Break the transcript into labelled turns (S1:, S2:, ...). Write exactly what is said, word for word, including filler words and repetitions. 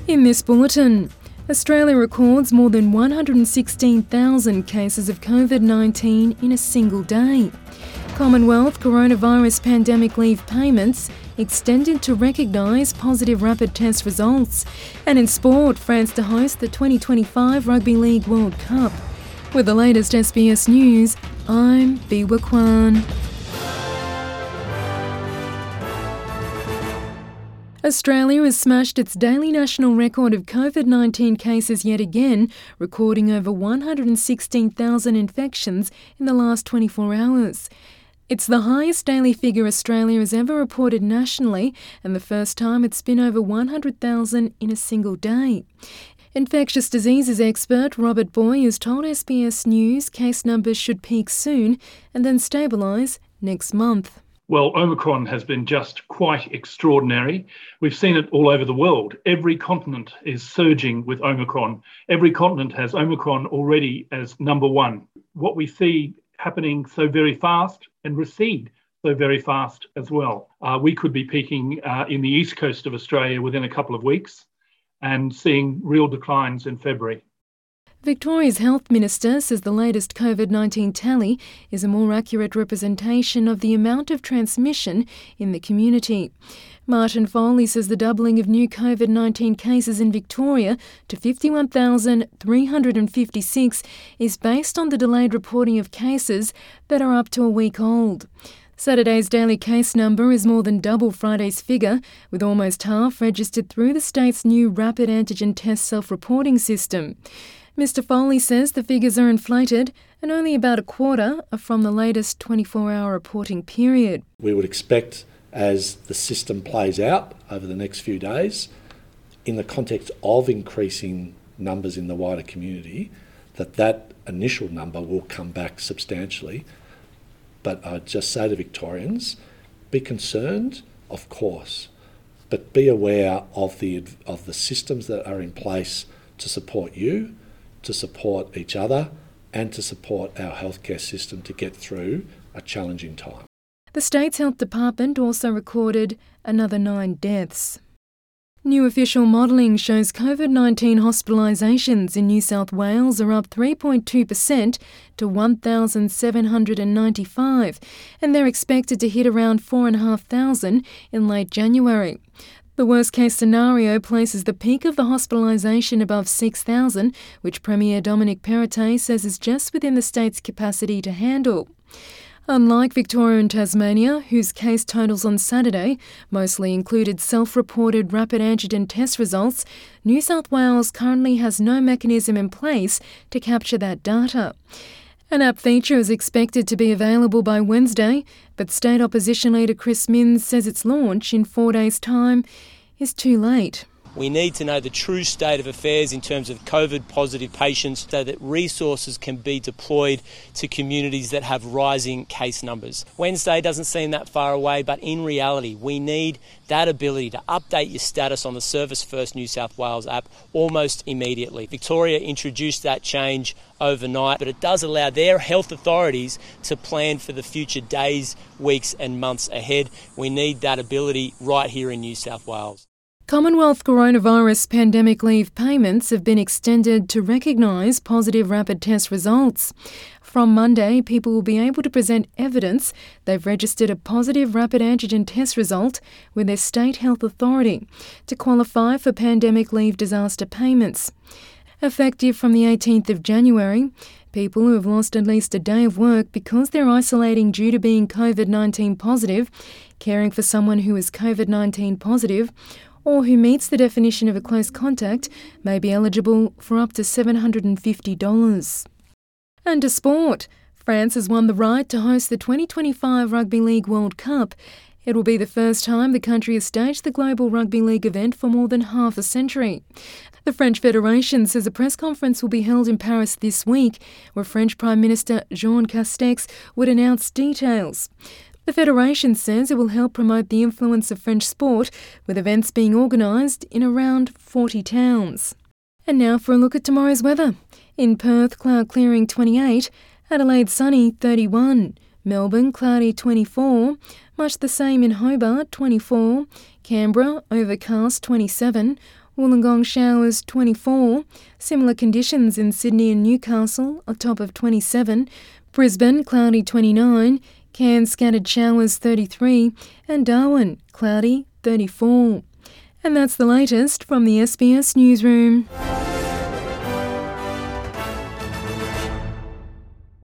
S1: In this bulletin, Australia records more than one hundred sixteen thousand cases of COVID nineteen in a single day. Commonwealth coronavirus pandemic leave payments extended to recognise positive rapid test results. And in sport, France to host the twenty twenty-five Rugby League World Cup. With the latest S B S News, I'm Biwa Kwan. Australia has smashed its daily national record of COVID nineteen cases yet again, recording over one hundred sixteen thousand infections in the last twenty-four hours. It's the highest daily figure Australia has ever reported nationally, and the first time it's been over one hundred thousand in a single day. Infectious diseases expert Robert Boy has told S B S News case numbers should peak soon and then stabilise next month.
S2: Well, Omicron has been just quite extraordinary. We've seen it all over the world. Every continent is surging with Omicron. Every continent has Omicron already as number one. What we see happening so very fast and recede so very fast as well. Uh, we could be peaking uh, in the east coast of Australia within a couple of weeks and seeing real declines in February.
S1: Victoria's Health Minister says the latest COVID nineteen tally is a more accurate representation of the amount of transmission in the community. Martin Foley says the doubling of new COVID nineteen cases in Victoria to fifty-one thousand three hundred fifty-six is based on the delayed reporting of cases that are up to a week old. Saturday's daily case number is more than double Friday's figure, with almost half registered through the state's new rapid antigen test self-reporting system. Mister Foley says the figures are inflated and only about a quarter are from the latest twenty-four hour reporting period.
S3: We would expect, as the system plays out over the next few days, in the context of increasing numbers in the wider community, that that initial number will come back substantially. But I'd just say to Victorians, be concerned, of course, but be aware of the of the systems that are in place to support you, to support each other, and to support our healthcare system to get through a challenging time.
S1: The state's health department also recorded another nine deaths. New official modelling shows COVID nineteen hospitalisations in New South Wales are up three point two percent to one thousand seven hundred ninety-five, and they're expected to hit around four thousand five hundred in late January. The worst-case scenario places the peak of the hospitalisation above six thousand, which Premier Dominic Perrottet says is just within the state's capacity to handle. Unlike Victoria and Tasmania, whose case totals on Saturday mostly included self-reported rapid antigen test results, New South Wales currently has no mechanism in place to capture that data. An app feature is expected to be available by Wednesday, but State Opposition Leader Chris Minns says its launch in four days' time is too late.
S4: We need to know the true state of affairs in terms of COVID-positive patients so that resources can be deployed to communities that have rising case numbers. Wednesday doesn't seem that far away, but in reality, we need that ability to update your status on the Service First New South Wales app almost immediately. Victoria introduced that change overnight, but it does allow their health authorities to plan for the future days, weeks and months ahead. We need that ability right here in New South Wales.
S1: Commonwealth coronavirus pandemic leave payments have been extended to recognise positive rapid test results. From Monday, people will be able to present evidence they've registered a positive rapid antigen test result with their state health authority to qualify for pandemic leave disaster payments. Effective from the eighteenth of January, people who have lost at least a day of work because they're isolating due to being COVID nineteen positive, caring for someone who is COVID nineteen positive, or who meets the definition of a close contact may be eligible for up to seven hundred fifty dollars. And to sport, France has won the right to host the twenty twenty-five Rugby League World Cup. It will be the first time the country has staged the global rugby league event for more than half a century. The French Federation says a press conference will be held in Paris this week, where French Prime Minister Jean Castex would announce details. The Federation says it will help promote the influence of French sport, with events being organised in around forty towns. And now for a look at tomorrow's weather. In Perth, cloud clearing twenty-eight, Adelaide sunny thirty-one, Melbourne cloudy twenty-four, much the same in Hobart twenty-four, Canberra overcast twenty-seven, Wollongong showers twenty-four. Similar conditions in Sydney and Newcastle, a top of twenty-seven. Brisbane, cloudy twenty-nine. Cairns, scattered showers thirty-three. And Darwin, cloudy thirty-four. And that's the latest from the S B S Newsroom.